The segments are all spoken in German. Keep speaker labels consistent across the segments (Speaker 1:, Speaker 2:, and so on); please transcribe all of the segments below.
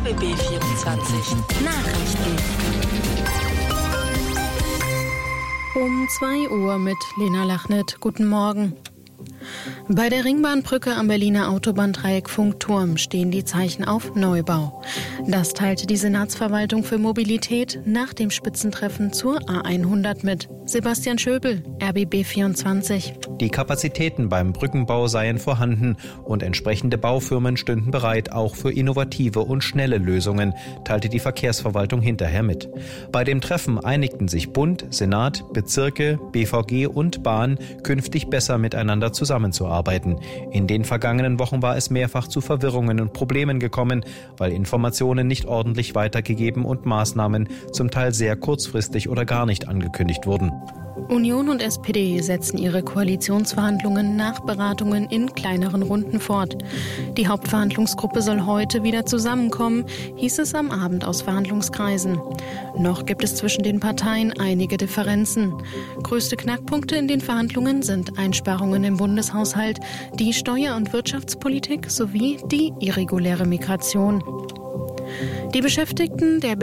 Speaker 1: RBB 24 Nachrichten.
Speaker 2: Um 2 Uhr mit Lena Lachnit. Guten Morgen. Bei der Ringbahnbrücke am Berliner Autobahndreieck Funkturm stehen die Zeichen auf Neubau. Das teilte die Senatsverwaltung für Mobilität nach dem Spitzentreffen zur A100 mit. Sebastian Schöbel, RBB 24.
Speaker 3: Die Kapazitäten beim Brückenbau seien vorhanden und entsprechende Baufirmen stünden bereit, auch für innovative und schnelle Lösungen, teilte die Verkehrsverwaltung hinterher mit. Bei dem Treffen einigten sich Bund, Senat, Bezirke, BVG und Bahn, künftig besser miteinander zusammenzuarbeiten. In den vergangenen Wochen war es mehrfach zu Verwirrungen und Problemen gekommen, weil Informationen nicht ordentlich weitergegeben und Maßnahmen zum Teil sehr kurzfristig oder gar nicht angekündigt wurden.
Speaker 2: Union und SPD setzen ihre Koalitionsverhandlungen nach Beratungen in kleineren Runden fort. Die Hauptverhandlungsgruppe soll heute wieder zusammenkommen, hieß es am Abend aus Verhandlungskreisen. Noch gibt es zwischen den Parteien einige Differenzen. Größte Knackpunkte in den Verhandlungen sind Einsparungen im Bundeshaushalt, die Steuer- und Wirtschaftspolitik sowie die irreguläre Migration. Die Beschäftigten der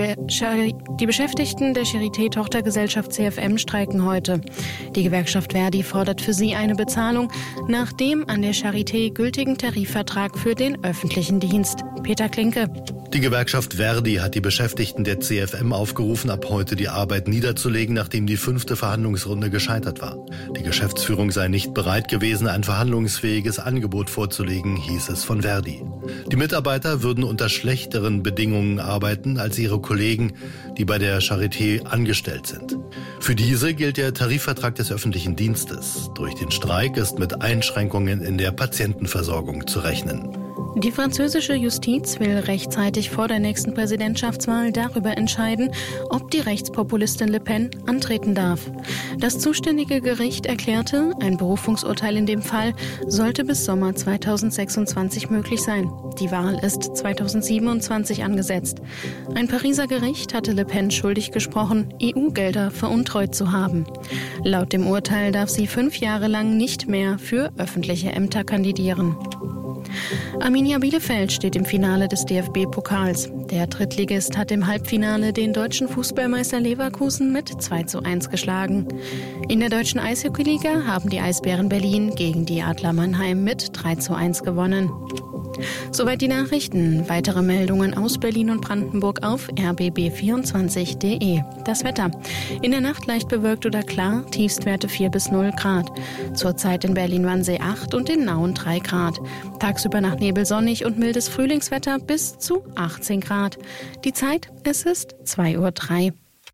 Speaker 2: Charité-Tochtergesellschaft CFM streiken heute. Die Gewerkschaft Verdi fordert für sie eine Bezahlung nach dem an der Charité gültigen Tarifvertrag für den öffentlichen Dienst. Peter Klinke.
Speaker 4: Die Gewerkschaft Verdi hat die Beschäftigten der CFM aufgerufen, ab heute die Arbeit niederzulegen, nachdem die 5. Verhandlungsrunde gescheitert war. Die Geschäftsführung sei nicht bereit gewesen, ein verhandlungsfähiges Angebot vorzulegen, hieß es von Verdi. Die Mitarbeiter würden unter schlechteren Bedingungen arbeiten als ihre Kollegen, die bei der Charité angestellt sind. Für diese gilt der Tarifvertrag des öffentlichen Dienstes. Durch den Streik ist mit Einschränkungen in der Patientenversorgung zu rechnen.
Speaker 2: Die französische Justiz will rechtzeitig vor der nächsten Präsidentschaftswahl darüber entscheiden, ob die Rechtspopulistin Le Pen antreten darf. Das zuständige Gericht erklärte, ein Berufungsurteil in dem Fall sollte bis Sommer 2026 möglich sein. Die Wahl ist 2027 angesetzt. Ein Pariser Gericht hatte Le Pen schuldig gesprochen, EU-Gelder veruntreut zu haben. Laut dem Urteil darf sie 5 Jahre lang nicht mehr für öffentliche Ämter kandidieren. Arminia Bielefeld steht im Finale des DFB-Pokals. Der Drittligist hat im Halbfinale den deutschen Fußballmeister Leverkusen mit 2:1 geschlagen. In der deutschen Eishockeyliga haben die Eisbären Berlin gegen die Adler Mannheim mit 3:1 gewonnen. Soweit die Nachrichten. Weitere Meldungen aus Berlin und Brandenburg auf rbb24.de. Das Wetter. In der Nacht leicht bewölkt oder klar, Tiefstwerte 4 bis 0 Grad. Zurzeit in Berlin-Wannsee 8 und in Nauen 3 Grad. Tagsüber nach Nebel sonnig und mildes Frühlingswetter bis zu 18 Grad. Die Zeit, es ist 2:03 Uhr.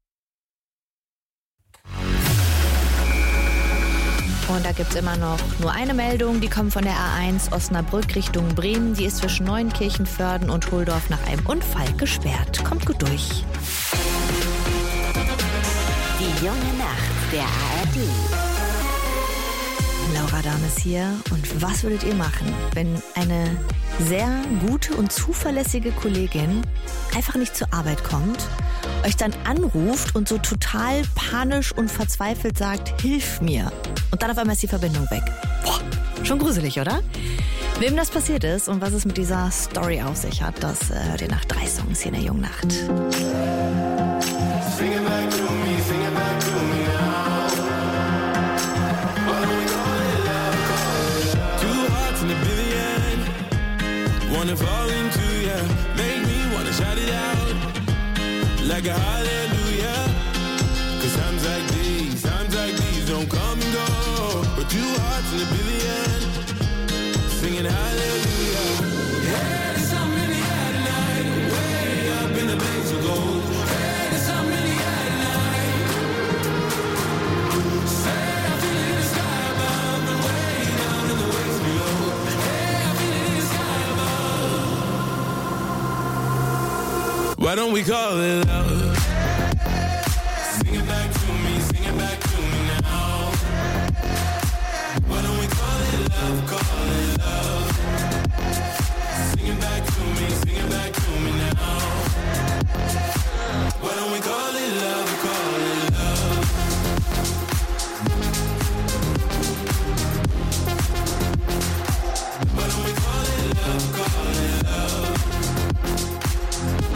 Speaker 5: Und da gibt es immer noch nur eine Meldung, die kommt von der A1 Osnabrück Richtung Bremen. Die ist zwischen Neunkirchen-Vörden und Holdorf nach einem Unfall gesperrt. Kommt gut durch.
Speaker 1: Die junge Nacht der ARD.
Speaker 5: Laura Dahm ist hier. Und was würdet ihr machen, wenn eine sehr gute und zuverlässige Kollegin einfach nicht zur Arbeit kommt, euch dann anruft und so total panisch und verzweifelt sagt, hilf mir. Und dann auf einmal ist die Verbindung weg. Boah, schon gruselig, oder? Wem das passiert ist und was es mit dieser Story auf sich hat, das hört ihr nach 3 Songs hier in der jungen Nacht.
Speaker 6: Wanna fall into ya, make me wanna shout it out like a hallelujah. 'Cause times like these don't come and go. But 2 hearts in a billion, singing hallelujah. Hey, there's something in the air tonight, way up in the blaze of gold. Hey, there's something in the air tonight. Say I feel it in the sky above and way down in the waves below. Hey, I feel it in the sky above. Why don't we call it love? Sing it back to me, sing it back to me now. Why don't we call it love, call it love? Sing it back to me, sing it back to me now. Why don't we call it love, call it love? Why don't we call it love, call it love?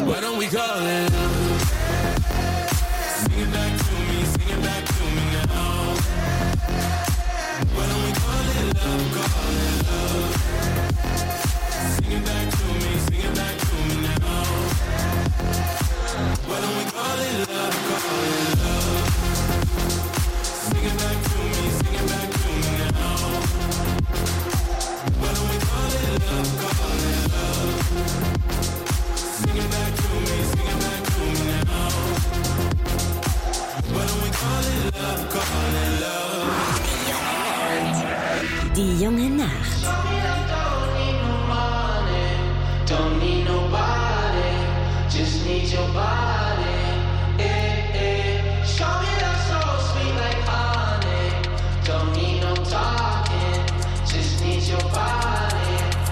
Speaker 6: Why don't we call it love? Sing it back to me, sing it back to me now. Why don't we call it love, call it love? Sing it back to me, sing it back to me now. Why don't we call it love, call it love? Sing it back to me, sing it back to me now. Why don't we call it love, call it love? Sing it back to me, sing it back to me now. Why don't we call it love, call it love?
Speaker 1: Die junge Nacht.
Speaker 7: Don't need nobody, just need your body. Show me that so sweet like honey. Don't need no talking, just need your body.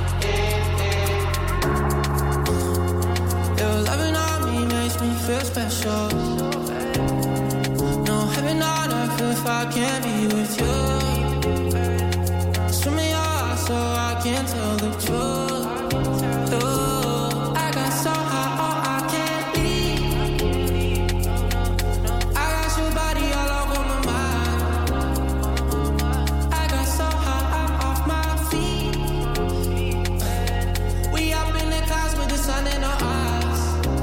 Speaker 7: Your loving on me makes me feel special. No heaven on earth if I can't be with you. Swim me off so I can't tell the truth. I got so high, oh, I can't leave. I got your body all over my mind. I got so high, I'm off my feet. We up in the clouds with the sun in our eyes.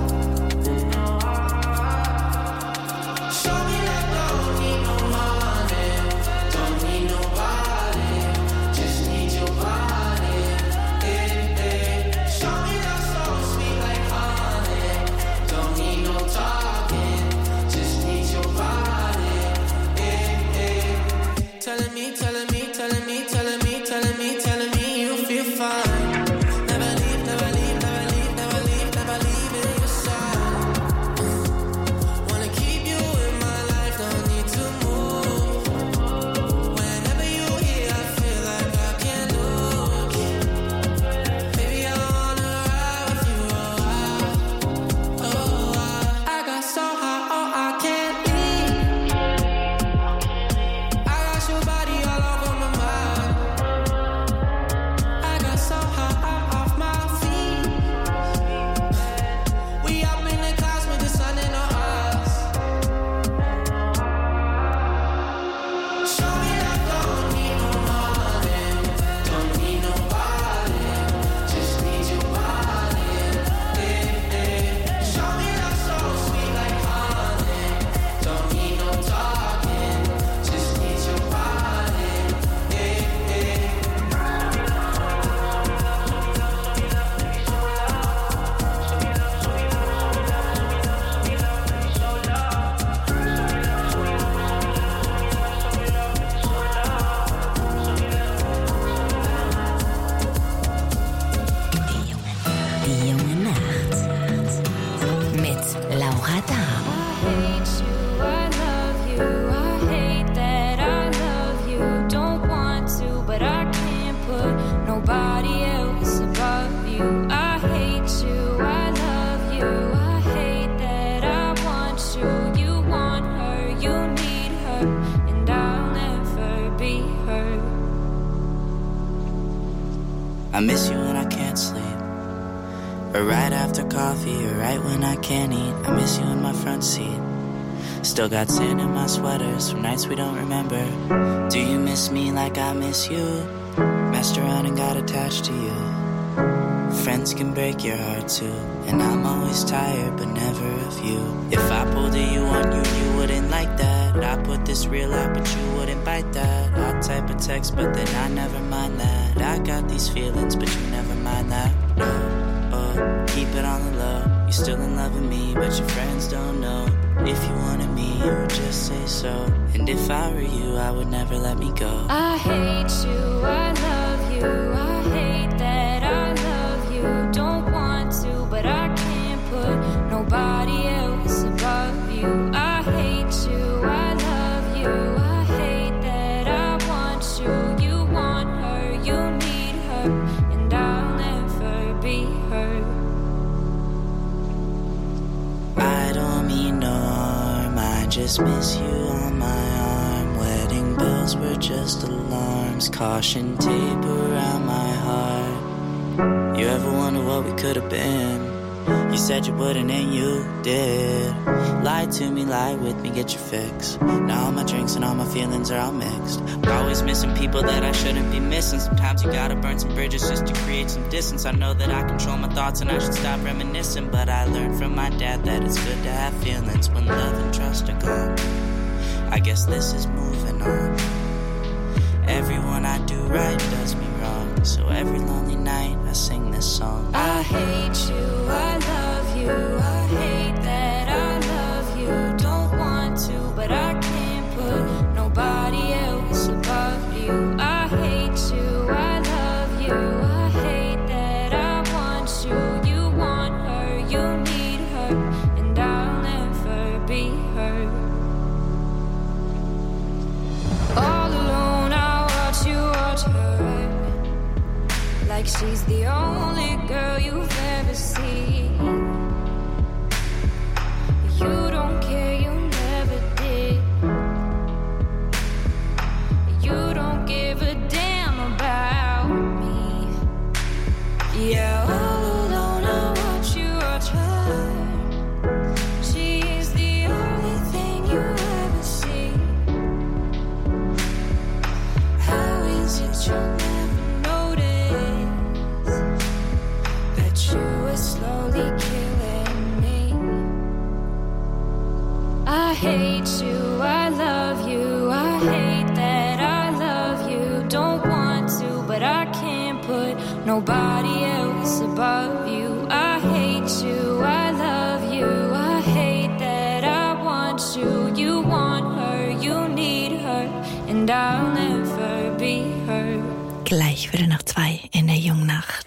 Speaker 7: Show me that don't need no money, don't need nobody, just need your body. Show me that so sweet like honey. Don't need no talking, just need your body. Telling me, telling me, telling me, telling me, telling me, telling me you feel fine. Never leave, never leave, never leave, never leave, never leave in your side. Wanna keep you in my life, don't need to move. Whenever you're here, I feel like I can't lose. Baby, I wanna ride with you a while. Oh, I got so high, oh, I can't leave. I got your body all over my mind. I got so high, I'm off my feet. We up in the clouds with the sun in our eyes. Show me that don't need no money, don't need nobody, just need your body. Show me that so sweet like honey. Don't need no talking, just need your body.
Speaker 1: Die junge Nacht. Mit Laura Dahm.
Speaker 8: I hate you, I love you, I hate that I love you. Don't want to, but I can't put nobody else above you. I hate you, I love you, I hate that I want you. You want her, you need her, and I'll never be her.
Speaker 9: I miss you when I can't sleep, or right after coffee, or right when I can't eat. I miss you in my front seat. Still got sand in my sweaters from nights we don't remember. Do you miss me like I miss you? Messed around and got attached to you. Friends can break your heart too, and I'm always tired but never of you. If I pulled a you on you, you wouldn't like that. I put this real out but you wouldn't bite that. I'll type a text but then I never mind that. I got these feelings but you never mind that. No, keep it on the low. You're still in love with me but your friends don't know. If you wanted me, you would just say so. And if I were you, I would never let me go.
Speaker 8: I hate you, I love you, I hate that I love you. Don't want to, but I can't put nobody else above you. I hate you, I love you, I hate that I want you. You want her, you need her, and I'll never be her.
Speaker 9: I don't mean no harm, I just miss you on my arm. Wedding bells were just alarms, caution tape around my heart. You ever wonder what we could have been? You said you wouldn't and you did. Lie to me, lie with me, get your fix. Now all my drinks and all my feelings are all mixed. But always missing people that I shouldn't be missing. Sometimes you gotta burn some bridges just to create some distance. I know that I control my thoughts and I should stop reminiscing, but I learned from my dad that it's good to have feelings when love and trust are gone. I guess this is moving on. Everyone I do right does me wrong, so every lonely night I sing this song.
Speaker 8: I hate you, I love you, I hate that I love you. Don't want to, but I can't put nobody else above you. I hate you, I love you, I hate that I want you. You want her, you need her, and I'll never be her. All alone I watch her, like she's the only girl you've ever seen. You don't care, you never did. You don't give a damn about me. Yeah, all alone I watch her. She's the only thing you ever see. How is it you never notice that you were slowly killing me? I hate you, I love you, I hate that I love you. Don't want to, but I can't put nobody else above you. I hate you, I love you, I hate that I want you. You want her, you need her, and I'll never be her.
Speaker 5: Gleich 1:45 in der Jungnacht.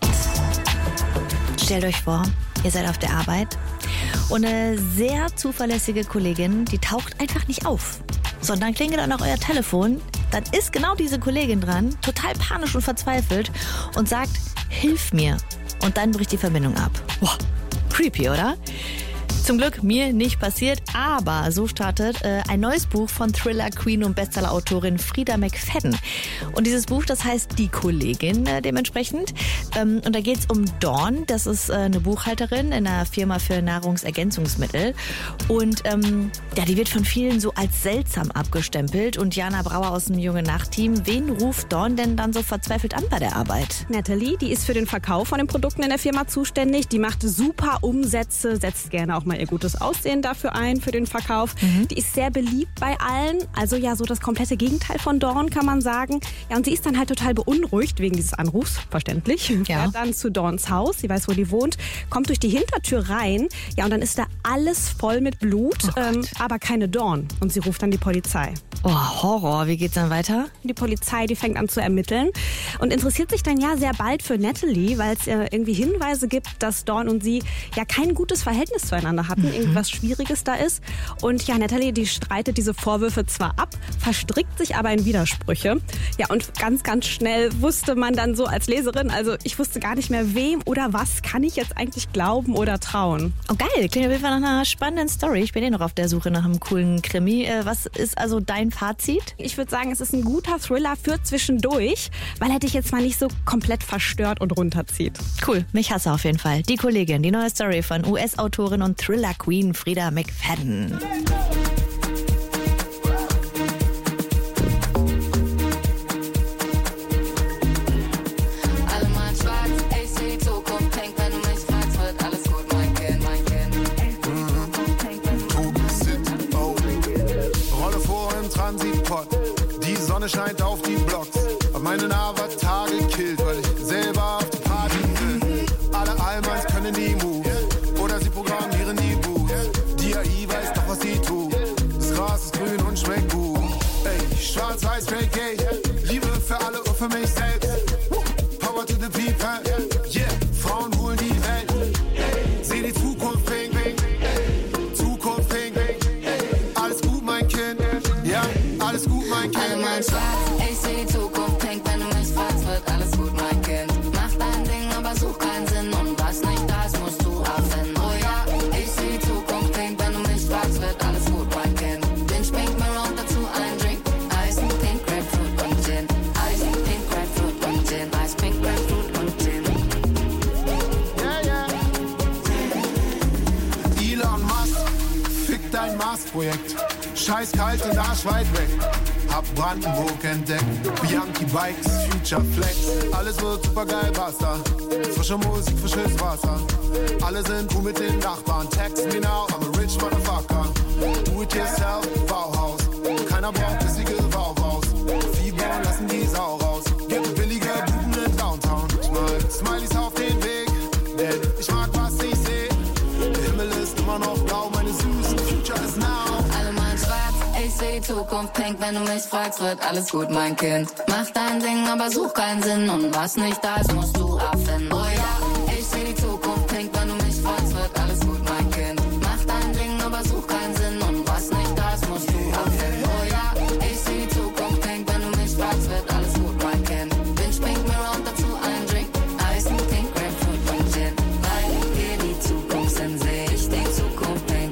Speaker 5: Stellt euch vor, ihr seid auf der Arbeit und eine sehr zuverlässige Kollegin, die taucht einfach nicht auf. Sondern klingelt dann auch euer Telefon, dann ist genau diese Kollegin dran, total panisch und verzweifelt und sagt, hilf mir. Und dann bricht die Verbindung ab. Boah, creepy, oder? Zum Glück mir nicht passiert, aber so startet ein neues Buch von Thriller-Queen und Bestseller-Autorin Frida McFadden. Und dieses Buch, das heißt Die Kollegin dementsprechend. Und da geht es um Dawn, das ist eine Buchhalterin in einer Firma für Nahrungsergänzungsmittel. Und ja, die wird von vielen so als seltsam abgestempelt. Und Jana Brauer aus dem Junge-Nacht-Team, wen ruft Dawn denn dann so verzweifelt an bei der Arbeit?
Speaker 10: Natalie, die ist für den Verkauf von den Produkten in der Firma zuständig. Die macht super Umsätze, setzt gerne auch mal ihr gutes Aussehen dafür ein, für den Verkauf. Die ist sehr beliebt bei allen. Also ja, so das komplette Gegenteil von Dawn, kann man sagen. Ja, und sie ist dann halt total beunruhigt wegen dieses Anrufs, verständlich.
Speaker 5: Ja.
Speaker 10: Fährt dann zu Dawns Haus, sie weiß, wo die wohnt, kommt durch die Hintertür rein. Ja, und dann ist da alles voll mit Blut, aber keine Dawn. Und sie ruft dann die Polizei.
Speaker 5: Oh, Horror. Wie geht's dann weiter?
Speaker 10: Die Polizei, die fängt an zu ermitteln und interessiert sich dann ja sehr bald für Natalie, weil es irgendwie Hinweise gibt, dass Dawn und sie ja kein gutes Verhältnis zueinander hatten, irgendwas Schwieriges da ist. Und ja, Natalie, die streitet diese Vorwürfe zwar ab, verstrickt sich aber in Widersprüche. Ja, und ganz, ganz schnell wusste man dann so als Leserin, also ich wusste gar nicht mehr, wem oder was kann ich jetzt eigentlich glauben oder trauen.
Speaker 5: Oh geil, klingt auf jeden Fall nach einer spannenden Story. Ich bin noch auf der Suche nach einem coolen Krimi. Was ist also dein Fazit?
Speaker 10: Ich würde sagen, es ist ein guter Thriller für zwischendurch, weil er dich jetzt mal nicht so komplett verstört und runterzieht.
Speaker 5: Cool, mich hasse auf jeden Fall. Die Kollegin, die neue Story von US-Autorin und Thriller-Queen Frida McFadden.
Speaker 11: Die Sonne scheint auf die Blocks, hab meinen Avatar gekillt, weil ich selber auf die Party will. Alle Allmanns können die Moves, oder sie programmieren die Boots. Die AI weiß doch, was sie tut. Das Gras ist grün und schmeckt gut. Ey, schwarz-weiß, fake, gay. Liebe für alle und für mich selbst. Power to the people, yeah. Frauen holen die Welt. Seh die Zukunft, ping, ping. Zukunft, ping, ping. Alles gut, mein Kind, ja. Alles gut, mein Kind.
Speaker 12: Alle mal schwarz, ich seh die Zukunft, pink, wenn du mich fragst, wird alles gut, mein
Speaker 11: ein Mars-Projekt. Scheiß kalt und Arsch weit weg. Hab Brandenburg entdeckt. Bianchi Bikes, Future Flex. Alles wird super geil, Wasser. Frische Musik, frisches Wasser. Alle sind cool mit den Nachbarn. Text me now, I'm a rich motherfucker. Do it yourself, Bauhaus. Keiner braucht bissige Bauhaus. Fieber lassen die Sau raus. Gibt billige Buben in Downtown. Smileys auf den Weg, denn ich mag, was ich seh. Der Himmel ist immer noch blau, meine süßen Future is now.
Speaker 12: Alle meinen schwarz, ich seh die Zukunft pink. Wenn du mich fragst, wird alles gut, mein Kind. Mach dein Ding, aber such keinen Sinn. Und was nicht da ist, musst du abfinden. Oh ja, ich seh die Zukunft pink. Wenn du mich fragst, wird alles gut, mein Kind. Mach dein Ding, aber such keinen Sinn. Und was nicht da ist, musst du abfinden. Oh ja, ich seh die Zukunft pink. Wenn du mich fragst, wird alles gut, mein Kind. Binge Pink Mirror und dazu ein Drink. Ice und Pink, Grapefruit und Gin. Weil wir die Zukunft sind, seh ich die Zukunft pink.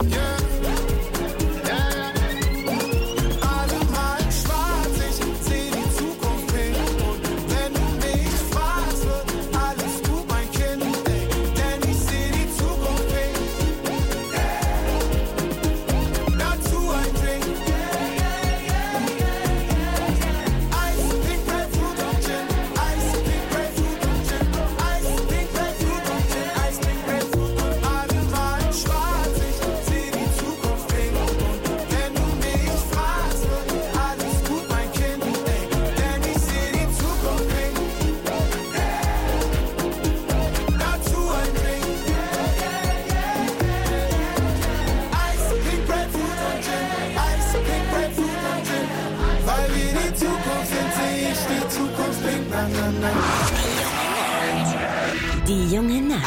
Speaker 1: Die junge Nacht.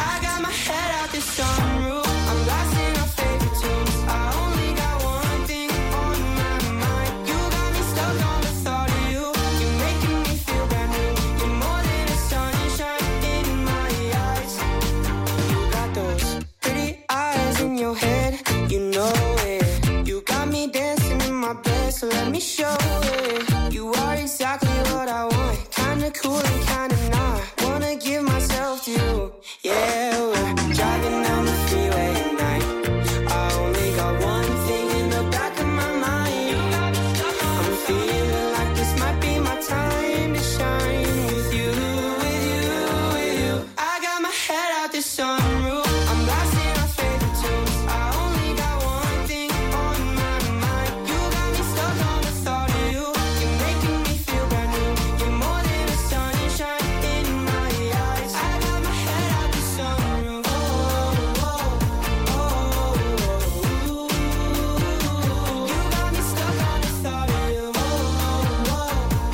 Speaker 13: So let me show it. You are exactly what I want. Kinda cool and kinda not. Wanna give myself to you. Yeah, we're driving down the freeway at night. I only got one thing in the back of my mind. I'm feeling like this might be my time to shine with you, with you, with you. I got my head out the sunroof. I'm blasting our favorite tunes. I only got one thing on my mind. You got me stuck on the thought of you. You're making me feel brand new. You're more than a sunshine in my eyes. I got my head out the sunroof. Oh, oh, oh, oh, oh. You got me stuck on the thought of you. Oh, oh, oh,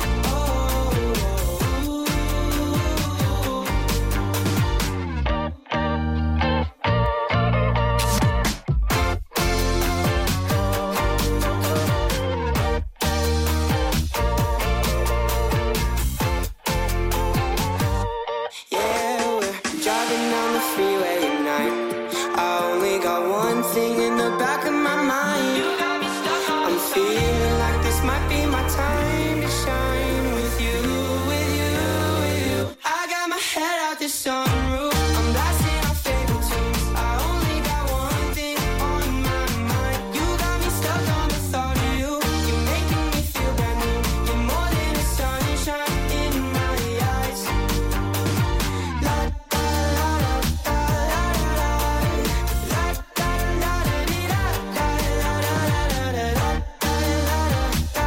Speaker 13: yeah, we're driving down the freeway at night. I only got one thing in the back of my mind. I'm feeling like this might be my time to shine with you, with you, with you. I got my head out the sunroof. I'm blasting our favorite tunes. I only got one thing on my mind. You got me stuck on the thought of you. You're making me feel brand new. You're more than a sunshine in my eyes. La da la da la la la da la da dee da da la la la la la da la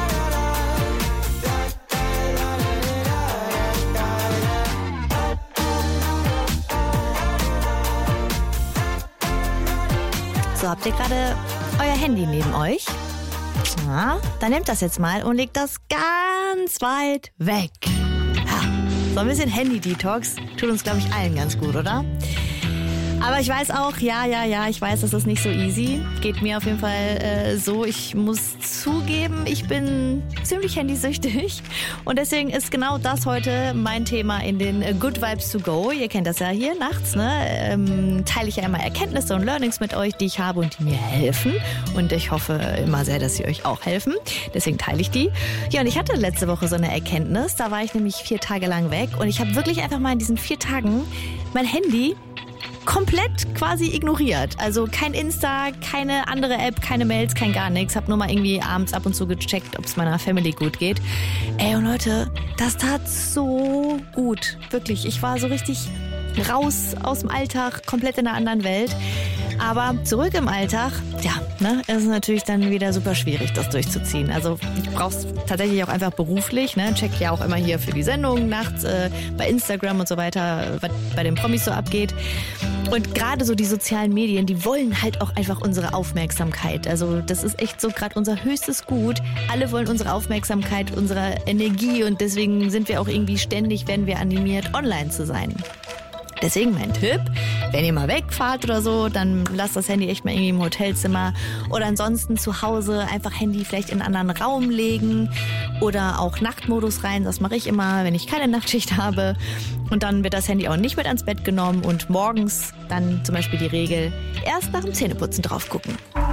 Speaker 5: So, habt ihr gerade euer Handy neben euch? Ja, dann nehmt das jetzt mal und legt das ganz weit weg. Ja, so ein bisschen Handy-Detox tut uns, glaube ich, allen ganz gut, oder? Aber ich weiß auch, ich weiß, das ist nicht so easy. Geht mir auf jeden Fall so. Ich muss zugeben, ich bin ziemlich handysüchtig. Und deswegen ist genau das heute mein Thema in den Good Vibes to Go. Ihr kennt das ja hier nachts, ne? Teile ich ja immer Erkenntnisse und Learnings mit euch, die ich habe und die mir helfen. Und ich hoffe immer sehr, dass sie euch auch helfen. Deswegen teile ich die. Ja, und ich hatte letzte Woche so eine Erkenntnis. Da war ich nämlich 4 Tage lang weg. Und ich habe wirklich einfach mal in diesen 4 Tagen mein Handy komplett quasi ignoriert. Also kein Insta, keine andere App, keine Mails, kein gar nichts. Hab nur mal irgendwie abends ab und zu gecheckt, ob es meiner Family gut geht. Ey, und Leute, das tat so gut. Wirklich, ich war so richtig raus aus dem Alltag, komplett in einer anderen Welt. Aber zurück im Alltag, ja, ne, ist natürlich dann wieder super schwierig, das durchzuziehen. Also ich brauch's tatsächlich auch einfach beruflich, ne, check ja auch immer hier für die Sendung nachts bei Instagram und so weiter, was bei den Promis so abgeht. Und gerade so die sozialen Medien, die wollen halt auch einfach unsere Aufmerksamkeit. Also das ist echt so gerade unser höchstes Gut. Alle wollen unsere Aufmerksamkeit, unsere Energie und deswegen sind wir auch irgendwie ständig, werden wir animiert, online zu sein. Deswegen mein Tipp, wenn ihr mal wegfahrt oder so, dann lasst das Handy echt mal irgendwie im Hotelzimmer oder ansonsten zu Hause einfach Handy vielleicht in einen anderen Raum legen oder auch Nachtmodus rein. Das mache ich immer, wenn ich keine Nachtschicht habe. Und dann wird das Handy auch nicht mit ans Bett genommen und morgens dann zum Beispiel die Regel, erst nach dem Zähneputzen drauf gucken.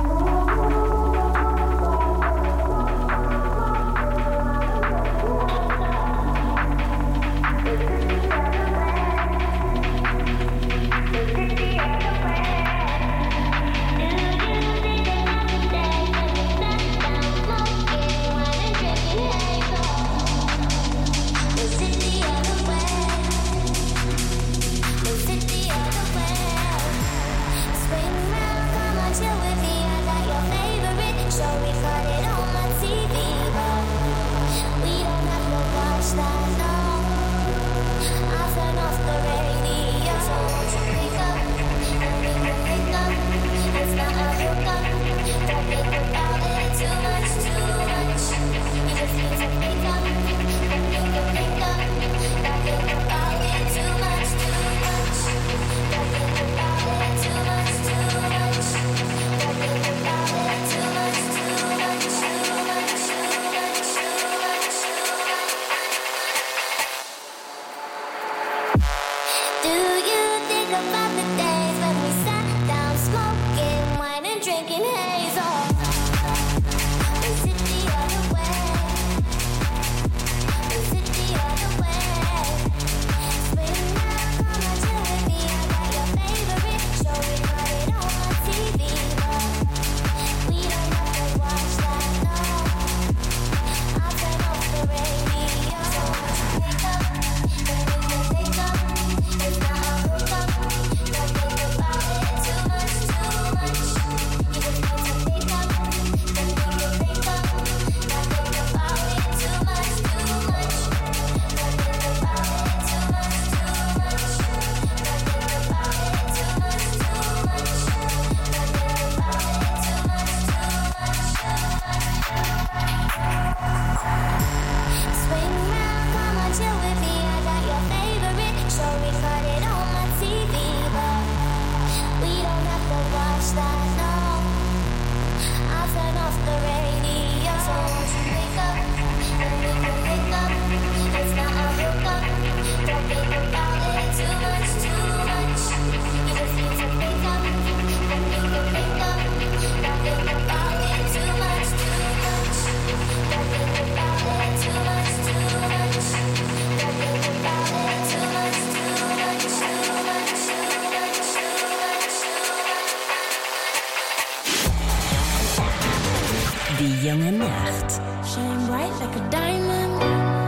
Speaker 1: Die junge Nacht.
Speaker 8: Shine bright like a diamond.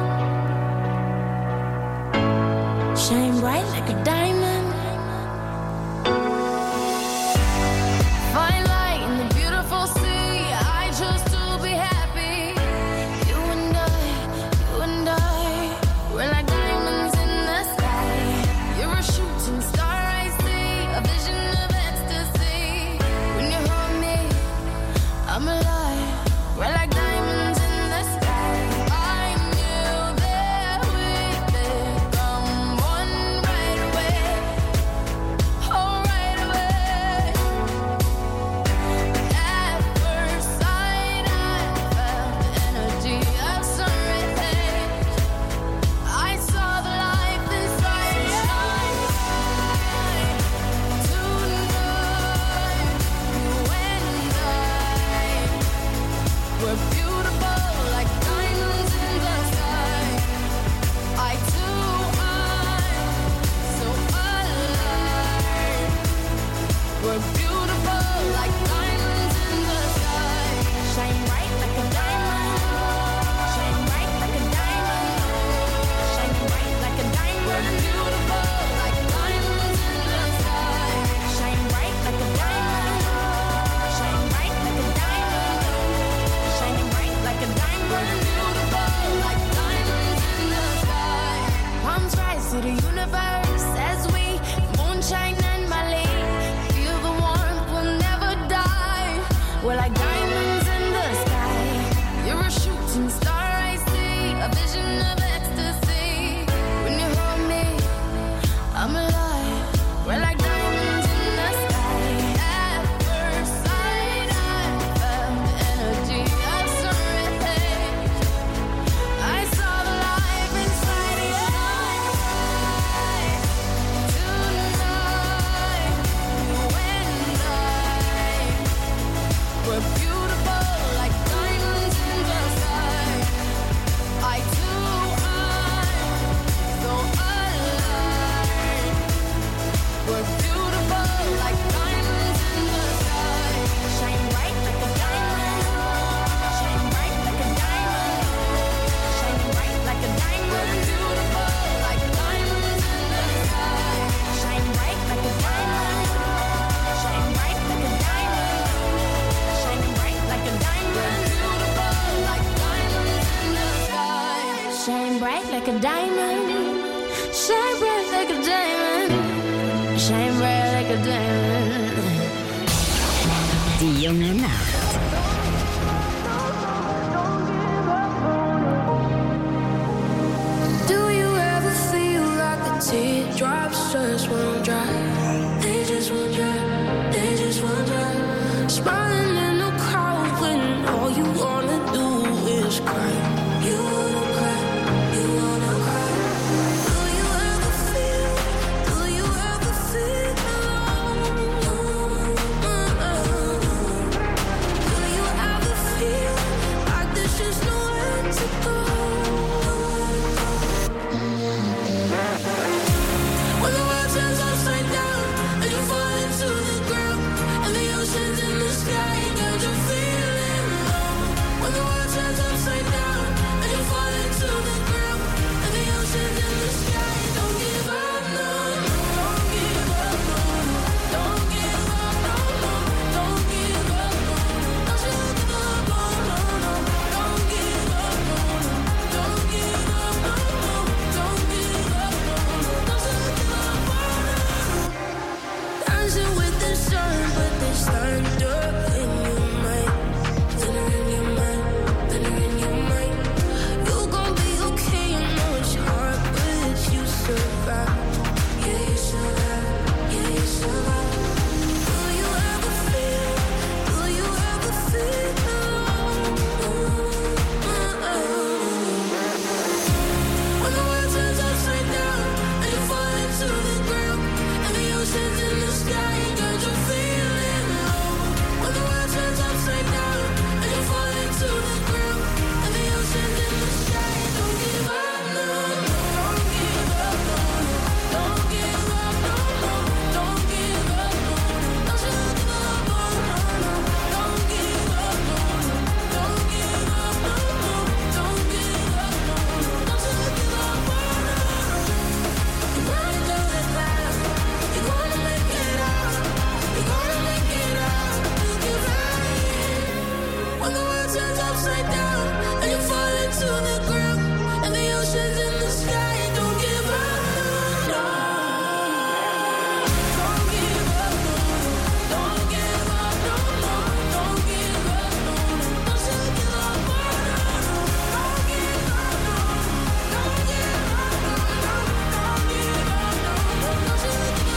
Speaker 8: Shine bright like a diamond. Fine light in the beautiful sea. I choose to be happy. You and I, we're like diamonds in the sky. You're a shooting star I see, a vision of ecstasy. When you hold me, I'm alive. We're like diamonds in the sky. I knew that we'd become one right away. like a diamond. Shine bright like a diamond. Shine bright like a diamond.
Speaker 1: Die junge Nacht.
Speaker 8: Do you ever feel like the teardrops just won't dry? They just won't dry. They just won't dry. Smiling in the crowd when all you wanna do is cry. You wanna cry. You wanna cry. Do you ever feel? Do you ever feel alone? Do you ever feel like there's just nowhere to go? When the world turns upside down and you fall into the ground and the ocean's in the sky, don't you feel it low? When the world turns upside down and you fall into the ground and the ocean's in the sky, don't give up, no, don't give up, no, don't give up, no, don't give up, no, don't you give up, no, don't give up, no, don't give up, no, don't give up, no, don't you give up, dancing with the sun, but there's thunder in your mind, thunder in your mind, thunder in your mind. You gon' be okay, you know it's hard, but you survive. Yeah, you survive. Yeah, you survive. Do you ever feel? Do you ever feel alone? When the world turns upside down and you fall into the ground and the ocean's in the sky, don't you feel it low? When the world turns upside down and you fall into the ground and the ocean's in the sky, don't give up, no, don't give up, no, don't give up, no, don't give up, no, don't you give up, no, don't give up, no, don't give up, no, don't give up, no, don't you give up, you're running through the clouds, you're gonna make it out, you're gonna make it out, you can fly it. When the world turns upside down and you fall into the ground and the ocean's in the sky, don't give up, no, don't give up, no, don't give up, no, don't give up, no, don't you give up, don't give up, no, don't give up, no, don't give up, no, don't you give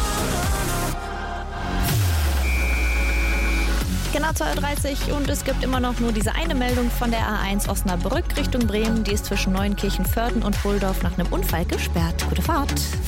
Speaker 8: up.
Speaker 5: Genau 2:30 Uhr und es gibt immer noch nur diese eine Meldung von der A1 Osnabrück Richtung Bremen. Die ist zwischen Neunkirchen-Vörden und Bulldorf nach einem Unfall gesperrt. Gute Fahrt.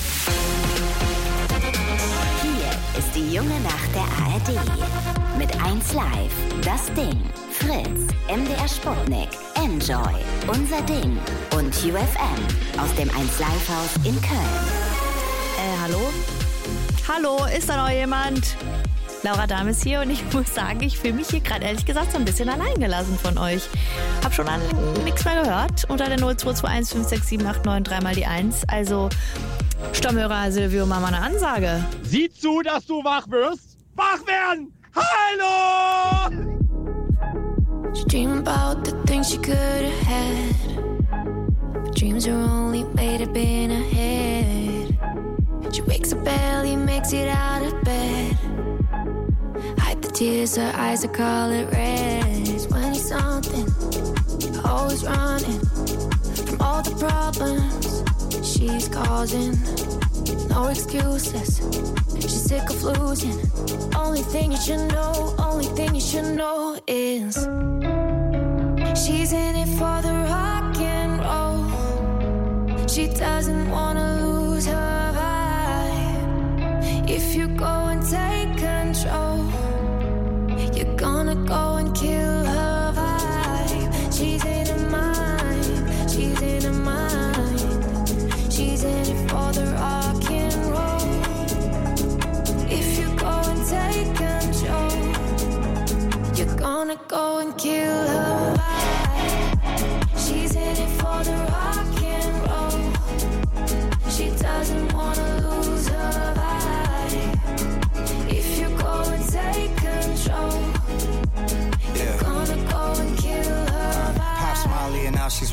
Speaker 1: Hier ist die junge Nacht der ARD. Mit 1 Live, Das Ding, Fritz, MDR Sputnik, Enjoy, Unser Ding und UFM aus dem 1 Live Haus in Köln.
Speaker 5: Hallo? Hallo, ist da noch jemand? Laura Dahm ist hier und ich muss sagen, ich fühle mich hier gerade ehrlich gesagt so ein bisschen alleingelassen von euch. Hab schon nichts mehr gehört. Unter der 0221 56789 3 mal die 1. Also, Stammhörer Silvio, mach mal eine Ansage.
Speaker 14: Sieh zu, dass du wach wirst. Wach werden! Hallo!
Speaker 8: Dream about the things you could have had. But dreams are only made up in her head. She wakes up early, makes it out of bed. Hide the tears, her eyes are color red. 20-something, always running from all the problems she's causing. No excuses, she's sick of losing. Only thing you should know, only thing you should know is she's in it for the rock and roll. She doesn't wanna lose her vibe. If you go and take control, you're gonna go and kill her vibe. She's in her mind, she's in her mind. She's in it for the rock and roll. If you go and take control, you're gonna go and kill her vibe. She's in it for the rock and roll. She doesn't wanna lose her vibe. If you go and take control, you're gonna go and kill her vibe.
Speaker 15: Pop Molly and now she's rolling.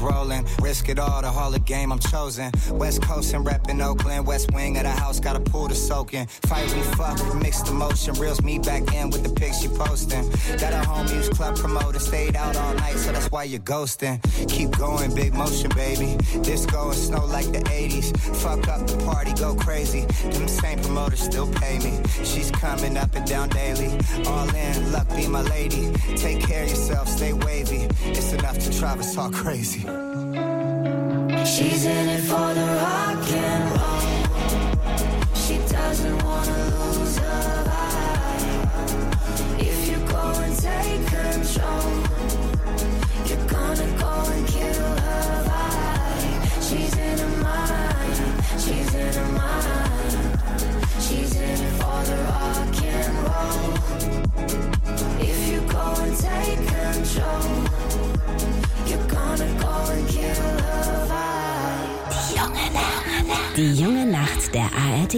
Speaker 15: frozen. Risk it all, the Hall of Game, I'm chosen. West Coast and reppin' Oakland. West wing of the house, got a pool to soak in. Fight, we fuck, mixed emotion. Reels me back in with the pics she posting. Got a home use club promoter. Stayed out all night, so that's why you're ghosting. Keep going, big motion, baby. Disco and snow like the 80s. Fuck up the party, go crazy. Them same promoters still pay me. She's coming up and down daily. All in, luck be my lady. Take care of yourself, stay wavy. It's enough to drive us all crazy.
Speaker 16: She's in it for the rock and roll. She doesn't wanna lose her vibe. If you go and take control, you're gonna go and kill her vibe. She's in her mind, she's in her mind. She's in it for the rock and roll. If you go and take control, you're gonna go and kill her vibe.
Speaker 1: Die junge Nacht der ARD.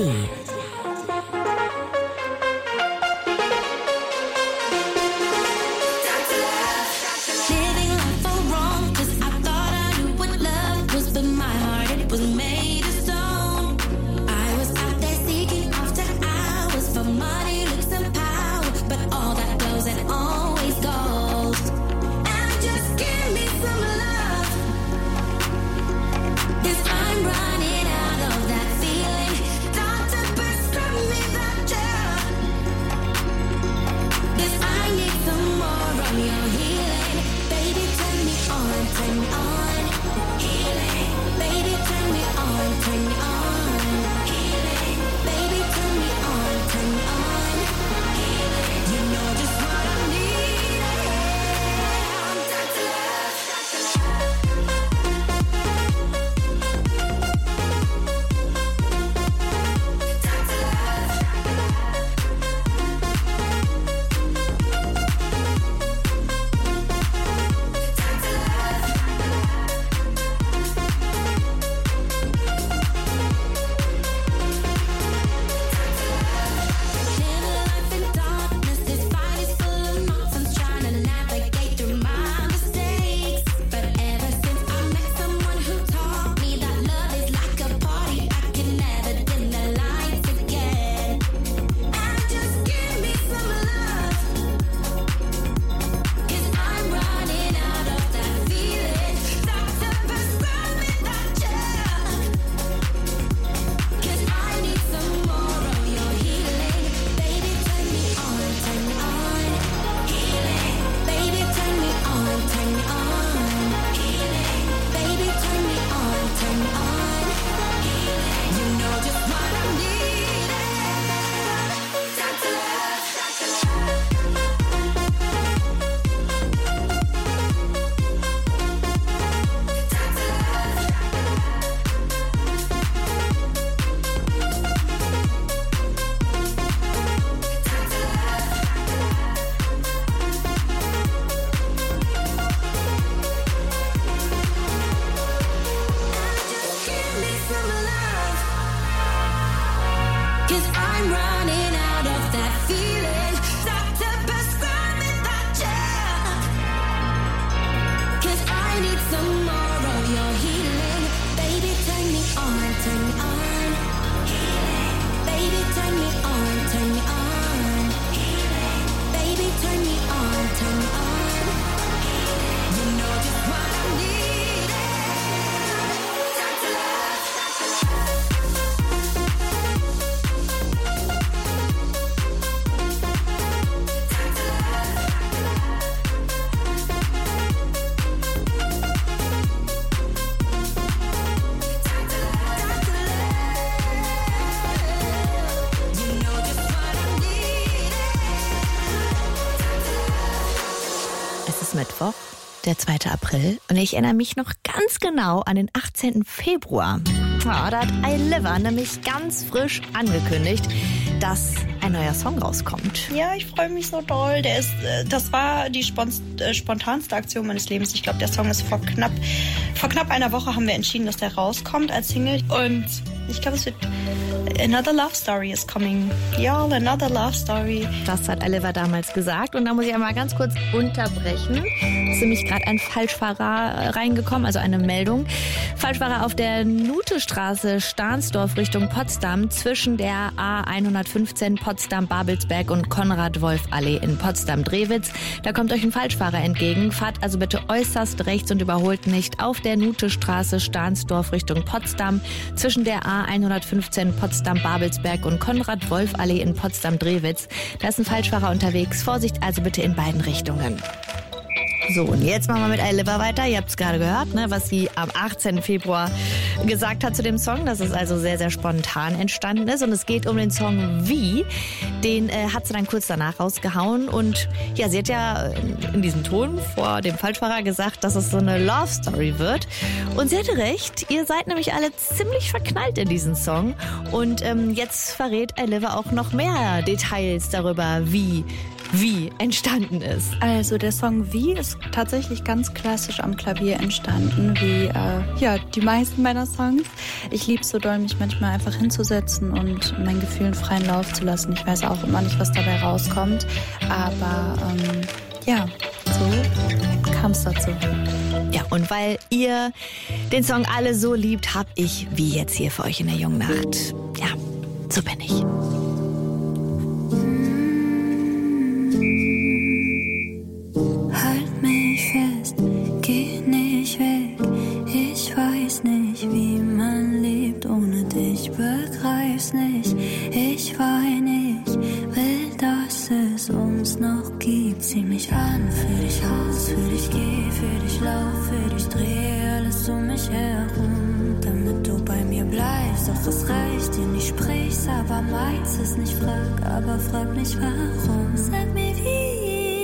Speaker 5: Mittwoch, der 2. April. Und ich erinnere mich noch ganz genau an den 18. Februar. Ja, da hat iLiver nämlich ganz frisch angekündigt, dass ein neuer Song rauskommt.
Speaker 17: Ja, ich freue mich so doll. Das war die spontanste Aktion meines Lebens. Ich glaube, der Song ist vor knapp einer Woche haben wir entschieden, dass der rauskommt als Single. Und ich glaube, es wird another love story is coming. Y'all, another love story.
Speaker 5: Das hat Oliver damals gesagt. Und da muss ich einmal ganz kurz unterbrechen. Es ist nämlich gerade ein Falschfahrer reingekommen, also eine Meldung. Falschfahrer auf der Nutestraße, Stahnsdorf Richtung Potsdam zwischen der A115 Potsdam-Babelsberg und Konrad-Wolf-Allee in Potsdam-Drewitz. Da kommt euch ein Falschfahrer entgegen. Fahrt also bitte äußerst rechts und überholt nicht auf der Nutestraße, Stahnsdorf Richtung Potsdam zwischen der A115 Potsdam-Babelsberg und Konrad-Wolf-Allee in Potsdam-Drewitz. Da ist ein Falschfahrer unterwegs. Vorsicht also bitte in beiden Richtungen. So, und jetzt machen wir mit Oliver weiter. Ihr habt es gerade gehört, ne, was sie am 18. Februar gesagt hat zu dem Song, dass es also sehr, sehr spontan entstanden ist. Und es geht um den Song Wie. Den hat sie dann kurz danach rausgehauen. Und ja, sie hat ja in diesem Ton vor dem Falschfahrer gesagt, dass es so eine Love Story wird. Und sie hatte recht. Ihr seid nämlich alle ziemlich verknallt in diesen Song. Und jetzt verrät Oliver auch noch mehr Details darüber, wie entstanden ist.
Speaker 17: Also der Song Wie ist tatsächlich ganz klassisch am Klavier entstanden, wie die meisten meiner Songs. Ich liebe es so doll, mich manchmal einfach hinzusetzen und meinen Gefühlen freien Lauf zu lassen. Ich weiß auch immer nicht, was dabei rauskommt, aber so kam es dazu.
Speaker 5: Ja, und weil ihr den Song alle so liebt, hab ich Wie jetzt hier für euch in der jungen Nacht. Ja, so bin ich.
Speaker 16: Halt mich fest, geh nicht weg. Ich weiß nicht, wie man lebt ohne dich, begreif's nicht. Ich weine, ich will, dass es uns noch gibt. Zieh mich an, für dich aus, für dich geh, für dich lauf, für dich dreh alles um mich herum, damit du bei mir bleibst. Doch es reicht dir nicht, sprich's, aber meinst es nicht. Frag nicht warum. Sag mir wie.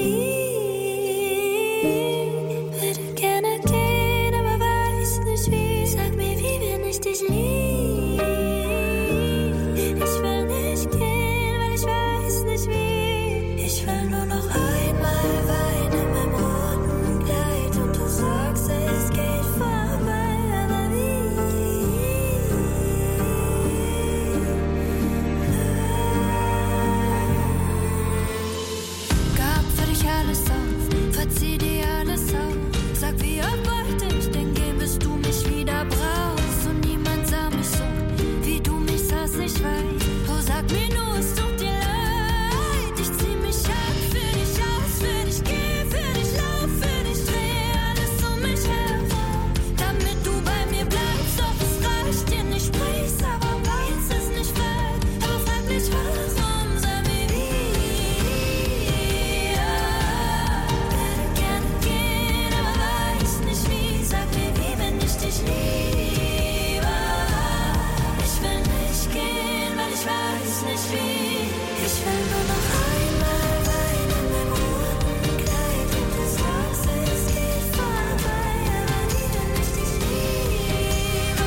Speaker 16: Würde gerne gehen, aber weiß nicht wie. Sag mir wie, wenn ich dich lieb. Ich will nicht gehen, weil ich weiß nicht wie. Ich will nur noch einmal weinen in meinem roten Kleid und du sagst, es geht vorbei, aber wie? Gab für dich alles auf, verzieh dir alles auf. Sag, wie oft wollte ich denn gehen, bis du mich wieder brauchst. Und niemand sah mich so, wie du mich sahst, ich weiß. Oh, sag mir nur, es tut dir leid. Ich zieh mich an, für dich aus, für dich geh, für dich lauf, für dich dreh alles um mich herum, damit du bei mir bleibst. Doch es reicht dir nicht, sprich's, aber weiß es nicht, aber frag mich warum. Sag mir wie. Würde gerne gehen, aber weiß nicht wie. Sag mir wie, wenn ich dich liebe. Ich will nicht gehen, weil ich weiß nicht wie. Ich will nur noch einmal weinen in meinem roten Kleid und du sagst, es geht vorbei, aber wie, wenn ich dich liebe.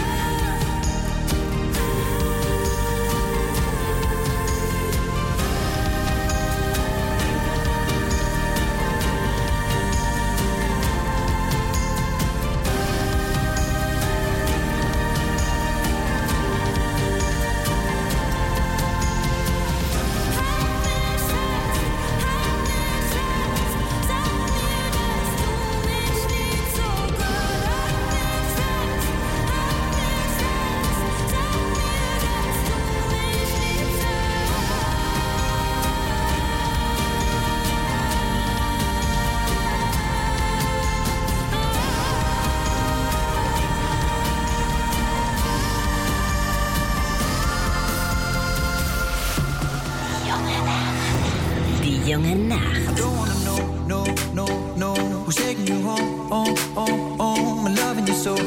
Speaker 1: Die junge Nacht.
Speaker 18: I don't wanna know who's taking you home. I'm loving you so.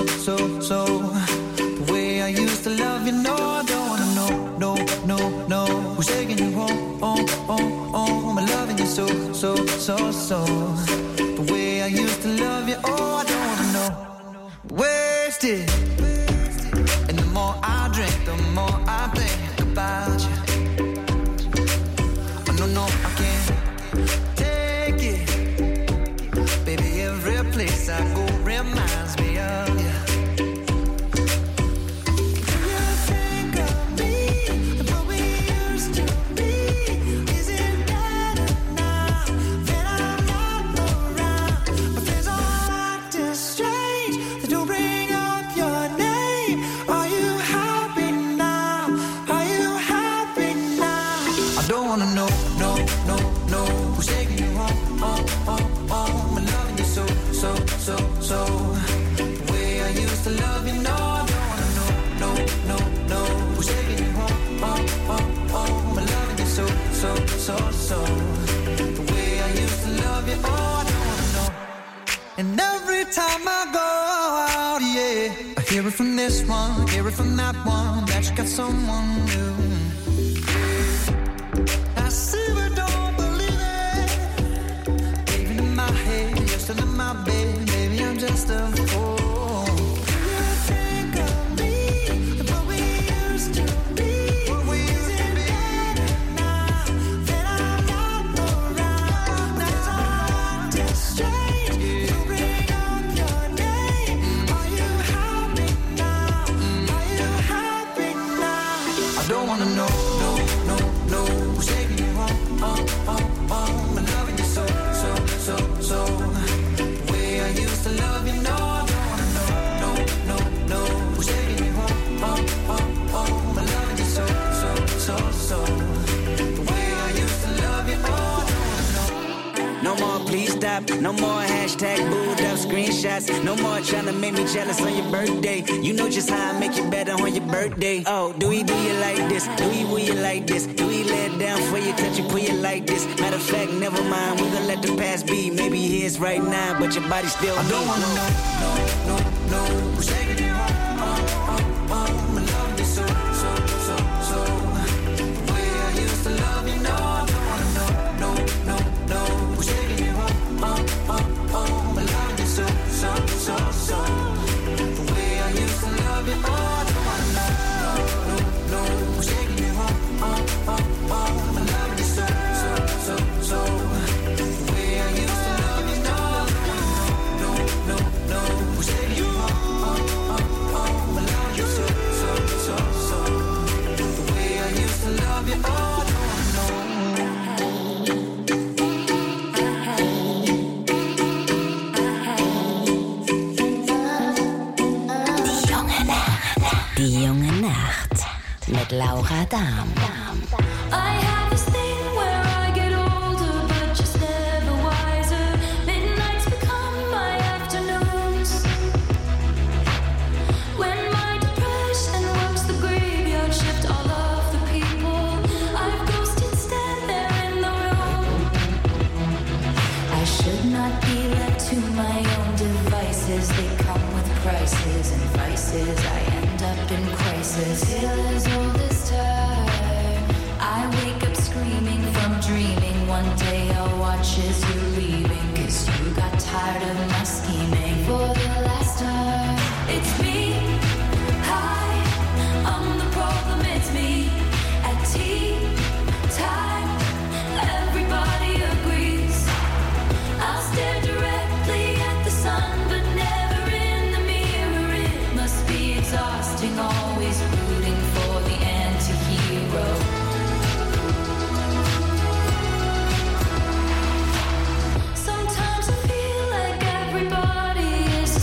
Speaker 18: The way I used to love you, no, I don't wanna know who's taking you home. I'm loving you so. The way I used to love you, oh, I don't wanna know. Wasted. And the more I drink, the more I think about you. No, I can't take it. Baby, every place I go reminds me of you. You think of love you, oh, I don't wanna know. And every time I go out, yeah, I hear it from this one, hear it from that one, that you got someone new. I see but don't believe it. Even in my head, you're still in my bed, maybe I'm just a fool.
Speaker 19: No more hashtag booed up screenshots. No more trying to make me jealous on your birthday. You know just how I make you better on your birthday. Oh, do you like this? Do you like this? Do you lay it down for you, touch you, put you like this? Matter of fact, never mind, we gonna let the past be. Maybe here's right now, but your body still I don't wanna know, who's taking you home, I love you so. The way I used to love you, no, I don't wanna know, who's taking you home. I love you so. The way I used to love you, oh, I don't wanna know, who's taking you home. I love you so. The way I used to love you, no, who's taking you home. I love you so. The way I used to love you, oh.
Speaker 1: Die junge Nacht mit Laura Dahm.
Speaker 8: I have this thing where I get older, but just never wiser. Midnights become my afternoons. When my depression works the graveyard shift, all of the people I've ghosted stand there in the room. I should not be left to my own devices. They come with prices and vices. I end up in crisis. Till as old as time, I wake up screaming from dreaming. One day I'll watch as you're leaving, 'cause you got tired of my scheming. For the last time, it's me. Hi, I'm the problem, it's me. At tea time, everybody agrees. I'll stare directly at the sun, but never in the mirror. It must be exhausting, always rooting for the anti-hero. Sometimes I feel like everybody is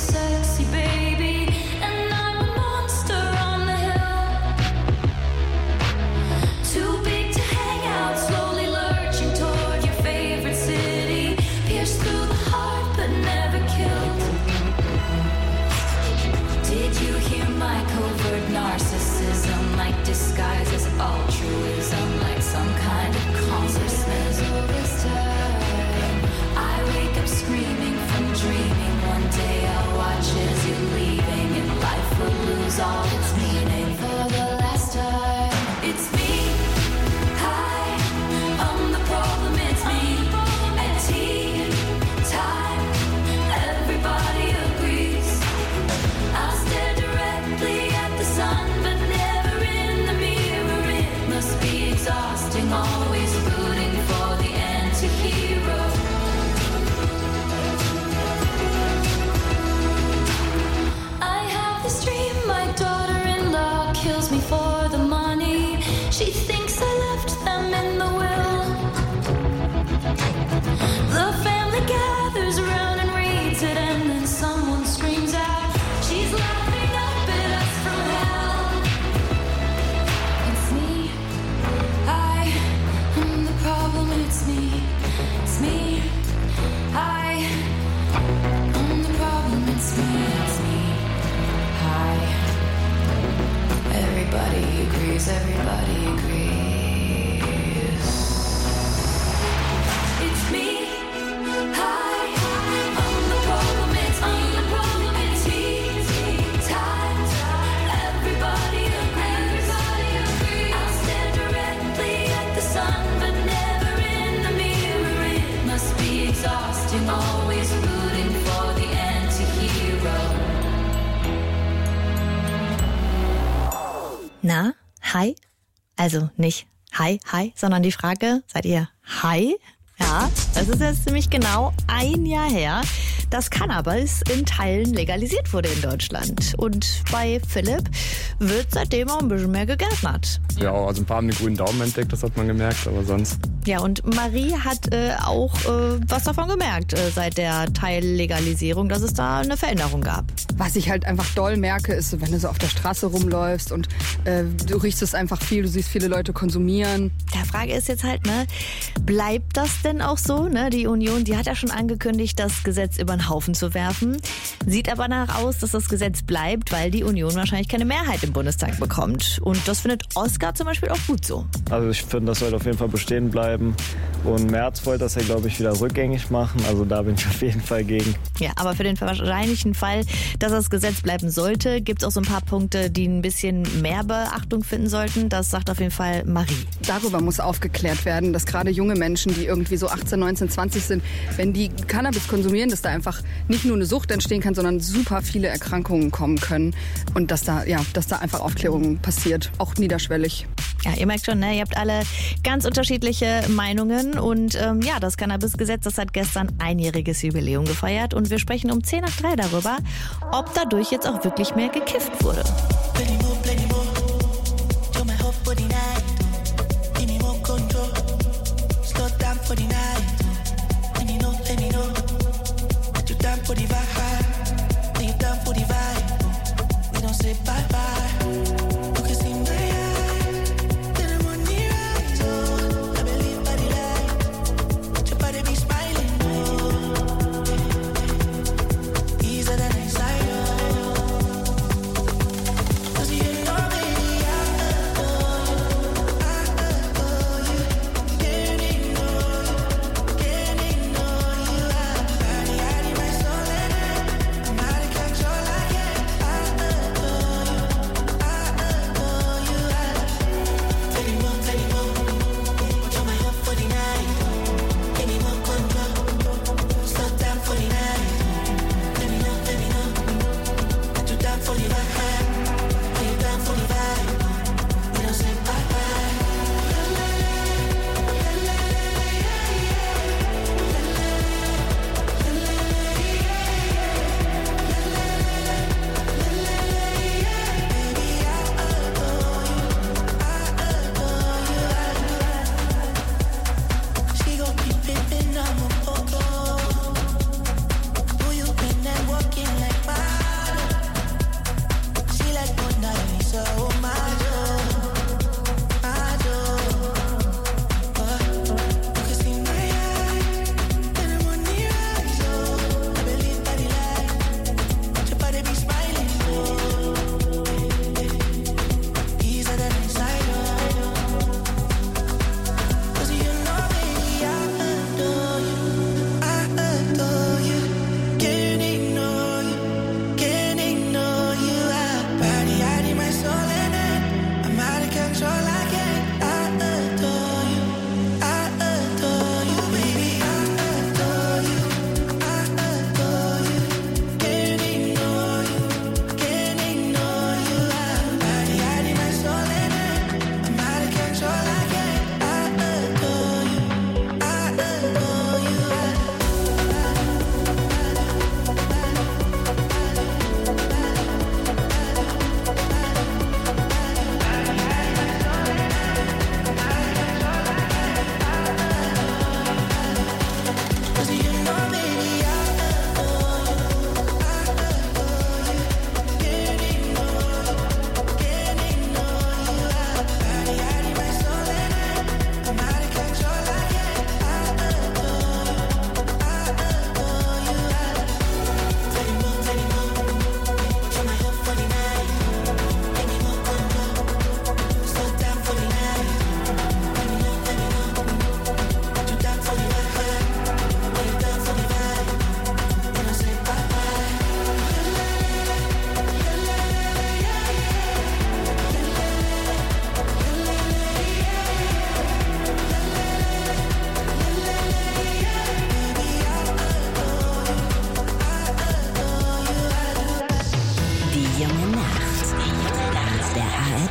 Speaker 5: Na, hi? Also nicht hi, sondern die Frage, seid ihr hi? Ja, das ist jetzt nämlich genau ein Jahr her, dass Cannabis in Teilen legalisiert wurde in Deutschland. Und bei Philipp wird seitdem auch ein bisschen mehr gegärtnert.
Speaker 20: Ja, also ein paar haben den grünen Daumen entdeckt, das hat man gemerkt, aber sonst.
Speaker 5: Ja, und Marie hat auch was davon gemerkt seit der Teillegalisierung, dass es da eine Veränderung gab.
Speaker 21: Was ich halt einfach doll merke, ist, wenn du so auf der Straße rumläufst und du riechst es einfach viel, du siehst viele Leute konsumieren.
Speaker 5: Die Frage ist jetzt halt, bleibt das denn auch so? Die Union, die hat ja schon angekündigt, das Gesetz über den Haufen zu werfen. Sieht aber danach aus, dass das Gesetz bleibt, weil die Union wahrscheinlich keine Mehrheit im Bundestag bekommt. Und das findet Oskar zum Beispiel auch gut so.
Speaker 20: Also ich finde, das sollte auf jeden Fall bestehen bleiben. Und Merz wollte das ja, glaube ich, wieder rückgängig machen. Also da bin ich auf jeden Fall gegen.
Speaker 5: Ja, aber für den wahrscheinlichen Fall, dass das Gesetz bleiben sollte, gibt es auch so ein paar Punkte, die ein bisschen mehr Beachtung finden sollten. Das sagt auf jeden Fall Marie.
Speaker 21: Darüber muss aufgeklärt werden, dass gerade junge Menschen, die irgendwie so 18, 19, 20 sind, wenn die Cannabis konsumieren, dass da einfach nicht nur eine Sucht entstehen kann, sondern super viele Erkrankungen kommen können. Und dass da einfach Aufklärung passiert, auch niederschwellig.
Speaker 5: Ja, ihr merkt schon, ihr habt alle ganz unterschiedliche Meinungen. Und das Cannabis-Gesetz, das hat gestern einjähriges Jubiläum gefeiert. Und wir sprechen um 2:10 darüber, ob dadurch jetzt auch wirklich mehr gekifft wurde.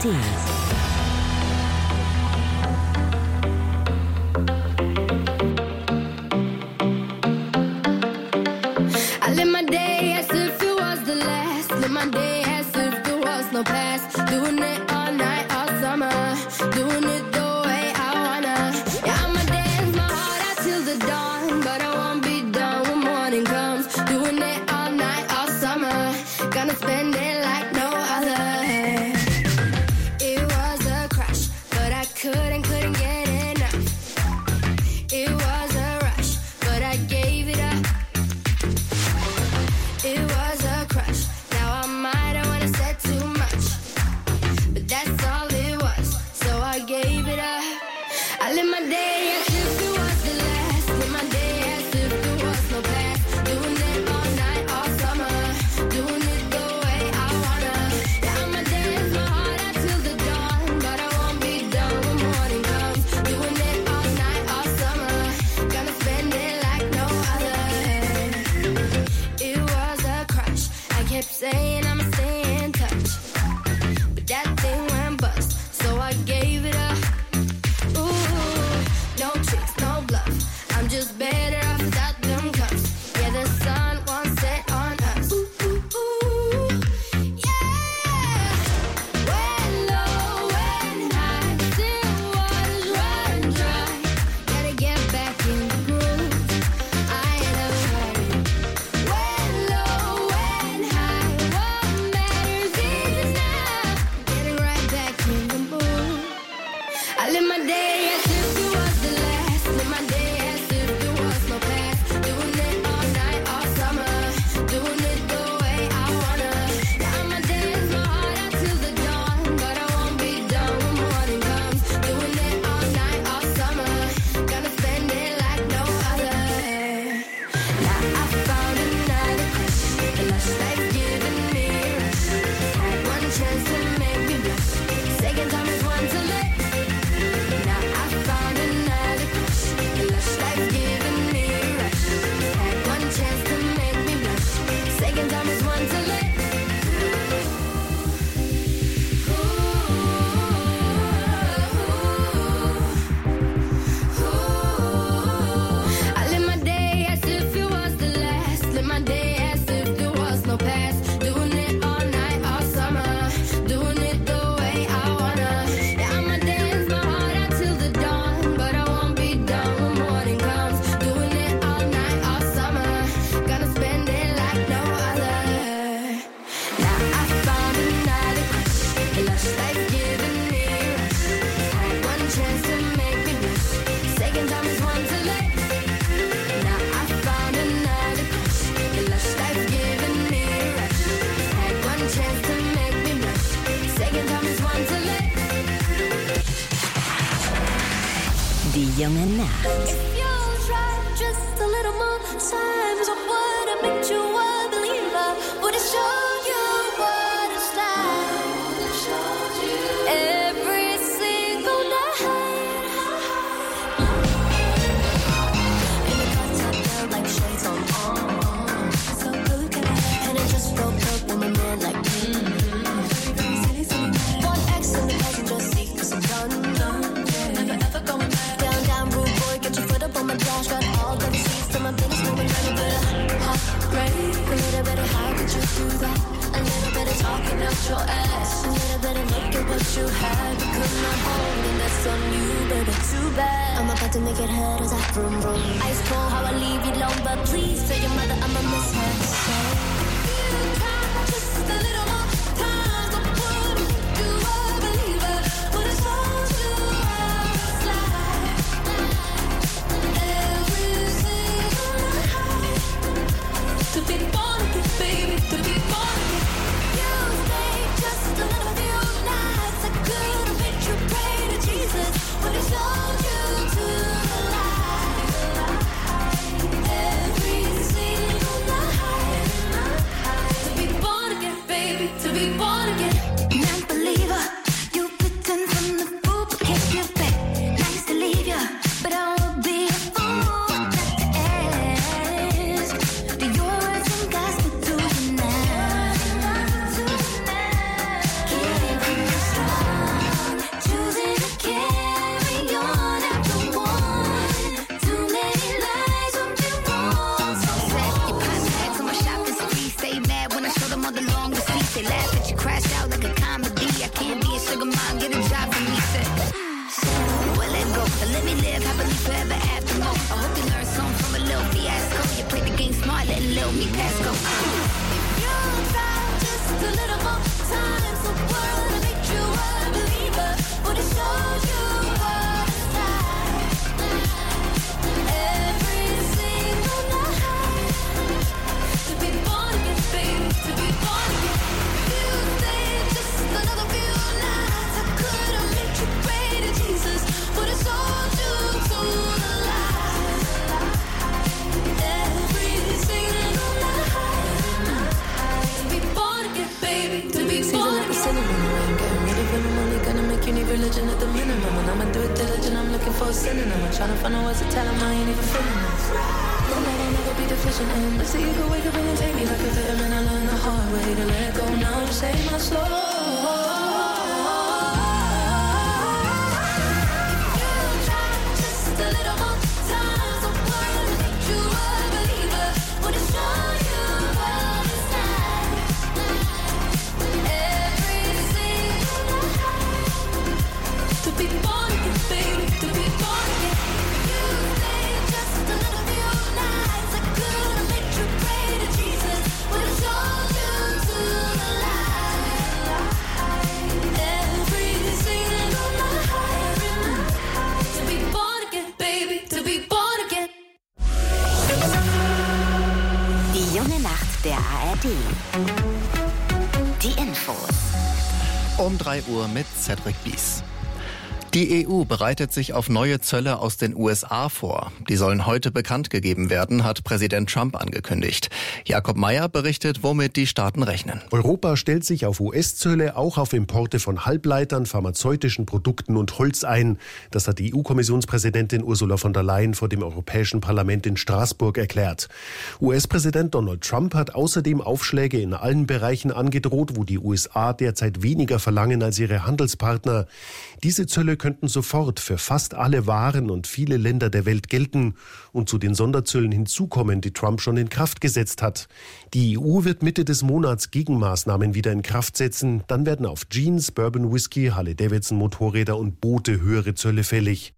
Speaker 1: ARD.
Speaker 8: I live my day as if it was the last. Live my day as if there was no past. Doing it all night, all summer. Doing it the way I wanna. Yeah, I'ma dance my heart out till the dawn. But I won't be done when morning comes. Doing it all night, all summer. Gonna spend it like no other. It was a crush, but I couldn't get enough. It was a rush, but I gave it up. It was a crush. Now I might have wanna said too much, but that's all it was. So I gave it up. I live my day as if it was the last. Live my day as if there was no past. Doing it all night, all summer. Doing it the way I wanna. Yeah, I'ma dance my heart out till the dawn, but I won't be done when morning comes. Doing it all night, all summer. Gonna spend it like no other. It was a crush. I kept saying I'ma stay in touch, but that thing went bust, so I gave it up. Ooh, no tricks, no bluff. I'm just better off without them cuffs. Yeah, the sun won't set on us. Ooh, yeah. When low, when high, still waters run dry. Gotta get back in the groove. I ain't never hurry. When low, when high, what matters is now. Getting right back in the mood. I live my day as if it was the last. Live my day as if there was no past. Doing it all night, all summer. Doing it the way I wanna. Yeah, I'ma dance my heart out till the dawn, but I won't be done when morning comes. Doing it all night, all summer. Gonna spend it like no other. Now I found another crush. The lush life giving me a rush. Had one chance to make me blush. Second time is one to let. Now I found another crush. The lush life giving me a rush. Had one chance to make me blush. Second time is one to let. I live my day as if it was the last. Live my day as if there was no past. Doing it all night, all summer. Doing it the way I wanna. Yeah, I'ma dance my heart out till the dawn, but I won't be done when morning comes. Doing it all night, all summer. Gonna spend it like no other. Now I found another crush. The lush life giving me a rush. Had one chance to make me blush. Second time is one to let. Now I found another crush. The lush life giving me a rush. Had one chance to make me blush. Second time is one to let.
Speaker 1: Die junge Nacht.
Speaker 8: If you try just a little more times, I would have made you a believer. Would have showed you what it's like. Every single night. And the cuts I felt like shades on. So good, and it just broke up with my man like one X in the passenger seat, 'cause I'm done. Never ever going back. Down, rude boy, get your foot up on my dash. Got all the receipts to my business, moving on a bit of heartbreak. A little bit of how could you do that? A little bit of talking out your ass. A little bit of look at what you had. You could not hold, and that's on you, baby, too bad. I'm about to make it hurt as I vroom vroom. Ice cold, how I leave you alone, but please tell your mother I'ma miss her. So you try just a little more times, I would make you a believer. Would have told you how it's like. Every single night. To be born again, baby, to be born again. You stay just a little few nights. I could have made you pray to Jesus. Would have showed you to the light. Every single night.
Speaker 16: show me Pesco. If you try just a little more time, the world will make you a believer. Would it show you what it's like? Every single night. To be born again, baby, to be born again. You stay just another few nights. I could have made you pray to Jesus. Would it show you to the light? Every single night. To be born again, baby, to be born again. Getting ready for the money, gonna make you need religion at the minimum. When I'ma do it diligent, I'm looking for a synonym. I'm trying to find a words to tell him I ain't even feeling this. Then I don't ever be deficient in. Let's see you could wake up and take me like a vitamin. I learned the hard way to let go now to save my soul.
Speaker 1: Der ARD. Die Infos.
Speaker 3: Um 3 Uhr mit Cedric Bies. Die EU bereitet sich auf neue Zölle aus den USA vor. Die sollen heute bekannt gegeben werden, hat Präsident Trump angekündigt. Jakob Meyer berichtet, womit die Staaten rechnen.
Speaker 22: Europa stellt sich auf US-Zölle auch auf Importe von Halbleitern, pharmazeutischen Produkten und Holz ein. Das hat die EU-Kommissionspräsidentin Ursula von der Leyen vor dem Europäischen Parlament in Straßburg erklärt. US-Präsident Donald Trump hat außerdem Aufschläge in allen Bereichen angedroht, wo die USA derzeit weniger verlangen als ihre Handelspartner. Diese Zölle könnten sofort für fast alle Waren und viele Länder der Welt gelten und zu den Sonderzöllen hinzukommen, die Trump schon in Kraft gesetzt hat. Die EU wird Mitte des Monats Gegenmaßnahmen wieder in Kraft setzen. Dann werden auf Jeans, Bourbon Whisky, Harley-Davidson-Motorräder und Boote höhere Zölle fällig.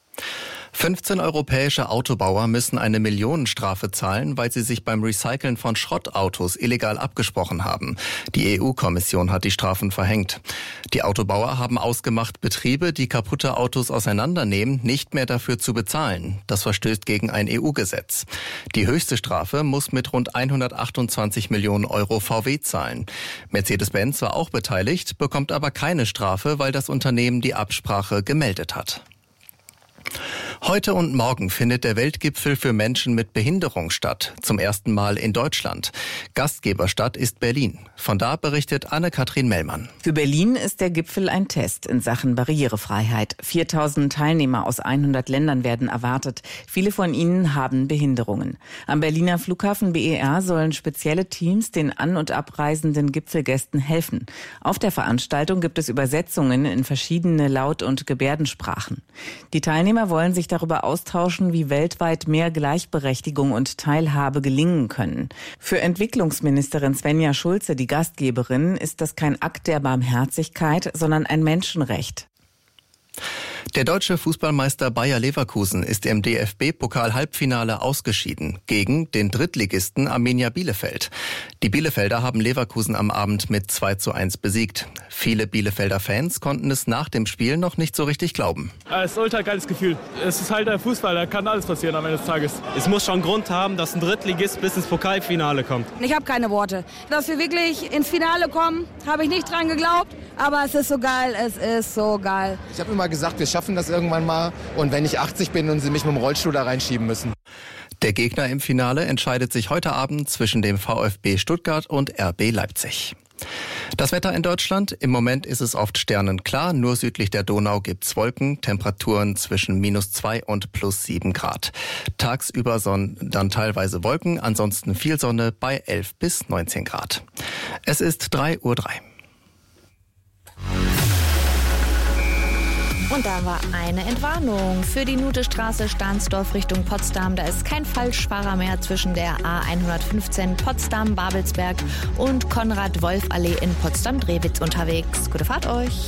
Speaker 3: 15 europäische Autobauer müssen eine Millionenstrafe zahlen, weil sie sich beim Recyceln von Schrottautos illegal abgesprochen haben. Die EU-Kommission hat die Strafen verhängt. Die Autobauer haben ausgemacht, Betriebe, die kaputte Autos auseinandernehmen, nicht mehr dafür zu bezahlen. Das verstößt gegen ein EU-Gesetz. Die höchste Strafe muss mit rund 128 Millionen Euro VW zahlen. Mercedes-Benz war auch beteiligt, bekommt aber keine Strafe, weil das Unternehmen die Absprache gemeldet hat. Heute und morgen findet der Weltgipfel für Menschen mit Behinderung statt, zum ersten Mal in Deutschland. Gastgeberstadt ist Berlin. Von da berichtet Anne-Kathrin Mellmann.
Speaker 23: Für Berlin ist der Gipfel ein Test in Sachen Barrierefreiheit. 4000 Teilnehmer aus 100 Ländern werden erwartet. Viele von ihnen haben Behinderungen. Am Berliner Flughafen BER sollen spezielle Teams den an- und abreisenden Gipfelgästen helfen. Auf der Veranstaltung gibt es Übersetzungen in verschiedene Laut- und Gebärdensprachen. Die Teilnehmer wollen sich darüber austauschen, wie weltweit mehr Gleichberechtigung und Teilhabe gelingen können. Für Entwicklungsministerin Svenja Schulze, die Gastgeberin, ist das kein Akt der Barmherzigkeit, sondern ein Menschenrecht.
Speaker 3: Der deutsche Fußballmeister Bayer Leverkusen ist im DFB-Pokal-Halbfinale ausgeschieden gegen den Drittligisten Arminia Bielefeld. Die Bielefelder haben Leverkusen am Abend mit 2:1 besiegt. Viele Bielefelder Fans konnten es nach dem Spiel noch nicht so richtig glauben.
Speaker 24: Es ist ein ultra geiles Gefühl. Es ist halt der Fußball, da kann alles passieren am Ende des Tages. Es muss schon einen Grund haben, dass ein Drittligist bis ins Pokalfinale kommt.
Speaker 25: Ich habe keine Worte. Dass wir wirklich ins Finale kommen, habe ich nicht dran geglaubt. Aber es ist so geil, es ist so geil.
Speaker 26: Ich habe immer gesagt, wir schaffen das irgendwann mal. Und wenn ich 80 bin und sie mich mit dem Rollstuhl da reinschieben müssen.
Speaker 3: Der Gegner im Finale entscheidet sich heute Abend zwischen dem VfB Stuttgart und RB Leipzig. Das Wetter in Deutschland. Im Moment ist es oft sternenklar. Nur südlich der Donau gibt's Wolken. Temperaturen zwischen -2 und +7 Grad. Tagsüber dann teilweise Wolken. Ansonsten viel Sonne bei 11 bis 19 Grad. Es ist 3:03 Uhr.
Speaker 5: Und da war eine Entwarnung für die Nutestraße Stahnsdorf Richtung Potsdam. Da ist kein Falschfahrer mehr zwischen der A115 Potsdam-Babelsberg und Konrad-Wolf-Allee in Potsdam-Drewitz unterwegs. Gute Fahrt euch.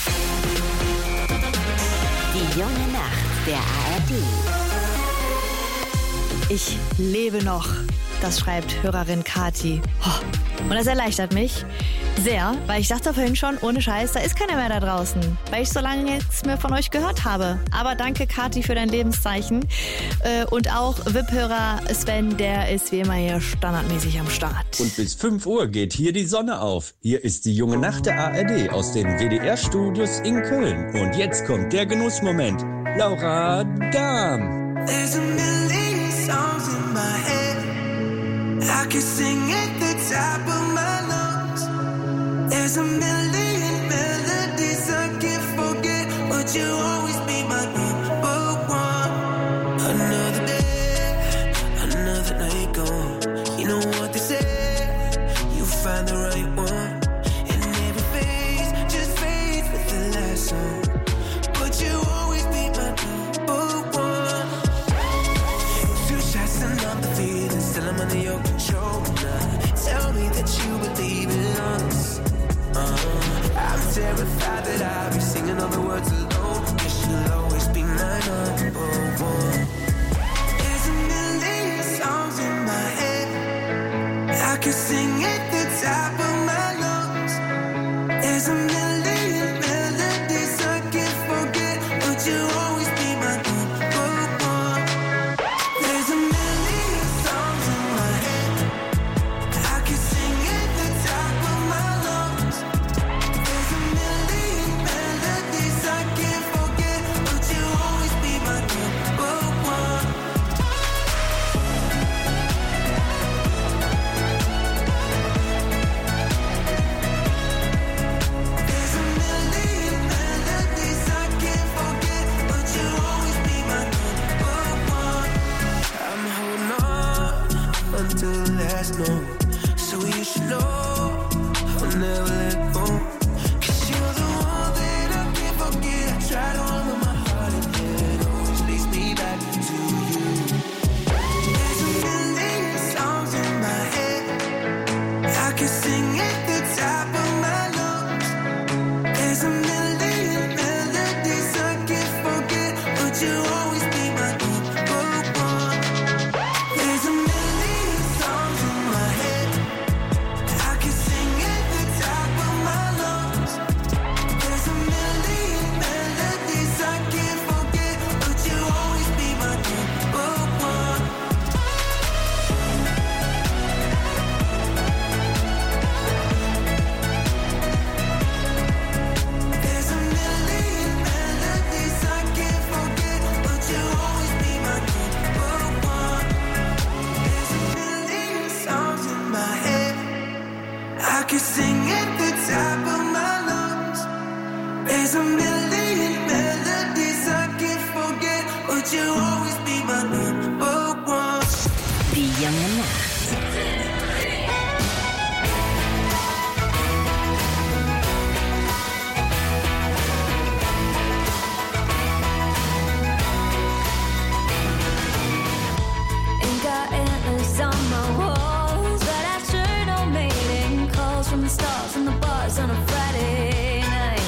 Speaker 1: Die junge Nacht der ARD.
Speaker 5: Ich lebe noch. Das schreibt Hörerin Kati. Und das erleichtert mich sehr, weil ich dachte vorhin schon, ohne Scheiß, da ist keiner mehr da draußen, weil ich so lange nichts mehr von euch gehört habe. Aber danke, Kati, für dein Lebenszeichen. Und auch VIP-Hörer Sven, der ist wie immer hier standardmäßig am Start.
Speaker 2: Und bis 5 Uhr geht hier die Sonne auf. Hier ist die junge Nacht der ARD aus den WDR-Studios in Köln. Und jetzt kommt der Genussmoment. Laura Dahm.
Speaker 16: There's a million songs in my head. I can sing at the top of my lungs. There's a million melodies I can't forget, but you always be my number one. Another day, another night gone. You know what they say, you find the right one. And every phase just fades with the last song. But you always be my number one. Two shots and I'm the feeling, still I'm under your control now. Tell me that you believe in us. I'm terrified that I'll be singing all the words alone. Guess you'll always be my number one. There's a million songs in my head. I can sing at the top of my lungs. There's a million melodies I can't forget, but you always be my number one. There's a million songs in my head. I can sing at the top of my lungs. There's a million melodies I can't forget, but you always be my number one. There's a million melodies I can't forget, but you always be my number one. I'm holding on until the last note, so you should know I'll never let go. 'Cause you're the one that I can't forget. I try to run with my heart and it always leads me back to you. There's a million songs in my head. I can sing at the top of my lungs. There's a million melodies I can't forget, but you always be my number one. There's a million songs in my head. I can sing at the top of my lungs. There's a million melodies I can't forget, but you always be my number one. There's a million melodies I can't forget, but you always be my number one. There's a million songs in my head. I can sing at the top of my lungs. There's a million melodies I can't forget, but you always be my number one.
Speaker 1: Die junge Nacht.
Speaker 8: Ain't got antlers on my walls, but I sure don't mating calls from the stars and the bars on a Friday night.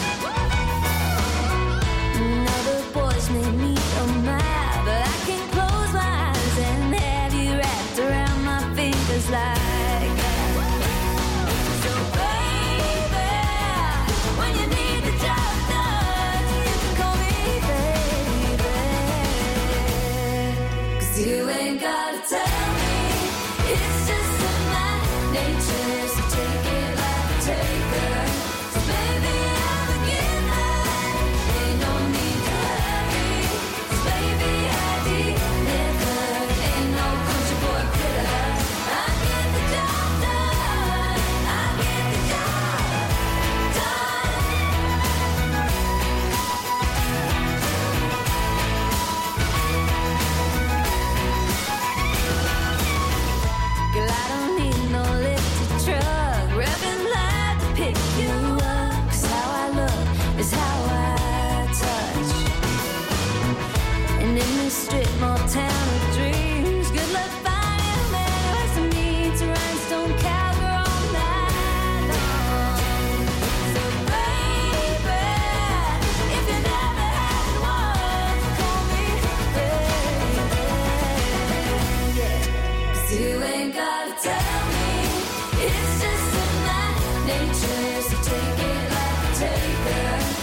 Speaker 8: Now the boys may meet on mad, but I can close my eyes and have you wrapped around my fingers like that. So baby, when you need the job done, you can call me baby. 'Cause you ain't gotta tell me, it's just in my nature, so take it like a taker. So baby, I'm a beginner, ain't no need to hurry. 'Cause baby, I deliver, ain't no country boy quitter. I get the job done, I get the job done. Girl, I don't need no lifted truck, revving like the pick
Speaker 16: waitress, take it like a taker.